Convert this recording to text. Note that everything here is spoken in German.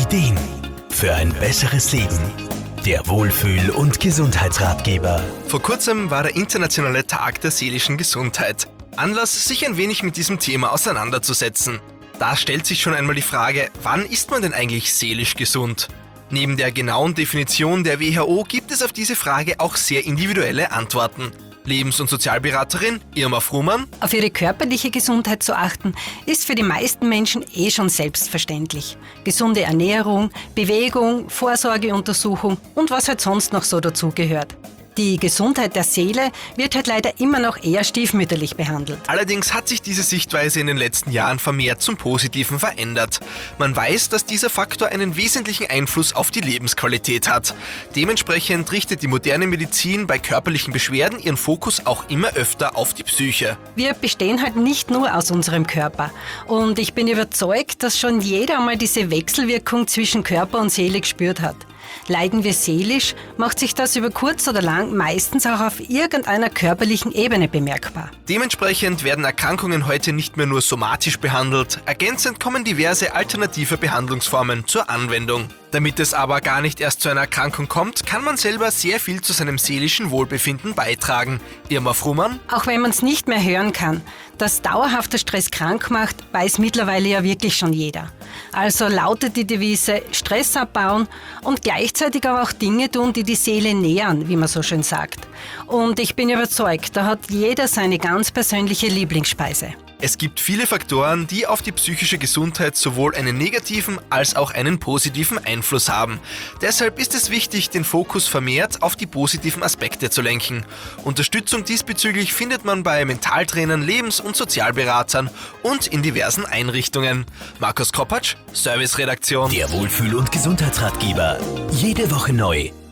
Ideen für ein besseres Leben. Der Wohlfühl- und Gesundheitsratgeber. Vor kurzem war der Internationale Tag der seelischen Gesundheit. Anlass, sich ein wenig mit diesem Thema auseinanderzusetzen. Da stellt sich schon einmal die Frage, wann ist man denn eigentlich seelisch gesund? Neben der genauen Definition der WHO gibt es auf diese Frage auch sehr individuelle Antworten. Lebens- und Sozialberaterin Irma Frumann: Auf ihre körperliche Gesundheit zu achten, ist für die meisten Menschen schon selbstverständlich. Gesunde Ernährung, Bewegung, Vorsorgeuntersuchung und was halt sonst noch so dazugehört. Die Gesundheit der Seele wird halt leider immer noch eher stiefmütterlich behandelt. Allerdings hat sich diese Sichtweise in den letzten Jahren vermehrt zum Positiven verändert. Man weiß, dass dieser Faktor einen wesentlichen Einfluss auf die Lebensqualität hat. Dementsprechend richtet die moderne Medizin bei körperlichen Beschwerden ihren Fokus auch immer öfter auf die Psyche. Wir bestehen halt nicht nur aus unserem Körper. Und ich bin überzeugt, dass schon jeder einmal diese Wechselwirkung zwischen Körper und Seele gespürt hat. Leiden wir seelisch, macht sich das über kurz oder lang meistens auch auf irgendeiner körperlichen Ebene bemerkbar. Dementsprechend werden Erkrankungen heute nicht mehr nur somatisch behandelt, ergänzend kommen diverse alternative Behandlungsformen zur Anwendung. Damit es aber gar nicht erst zu einer Erkrankung kommt, kann man selber sehr viel zu seinem seelischen Wohlbefinden beitragen. Irma Frumann: Auch wenn man es nicht mehr hören kann, dass dauerhafter Stress krank macht, weiß mittlerweile ja wirklich schon jeder. Also lautet die Devise: Stress abbauen und gleichzeitig aber auch Dinge tun, die die Seele nähern, wie man so schön sagt. Und ich bin überzeugt, da hat jeder seine ganz persönliche Lieblingsspeise. Es gibt viele Faktoren, die auf die psychische Gesundheit sowohl einen negativen als auch einen positiven Einfluss haben. Deshalb ist es wichtig, den Fokus vermehrt auf die positiven Aspekte zu lenken. Unterstützung diesbezüglich findet man bei Mentaltrainern, Lebens- und Sozialberatern und in diversen Einrichtungen. Markus Kropatsch, Serviceredaktion. Der Wohlfühl- und Gesundheitsratgeber. Jede Woche neu.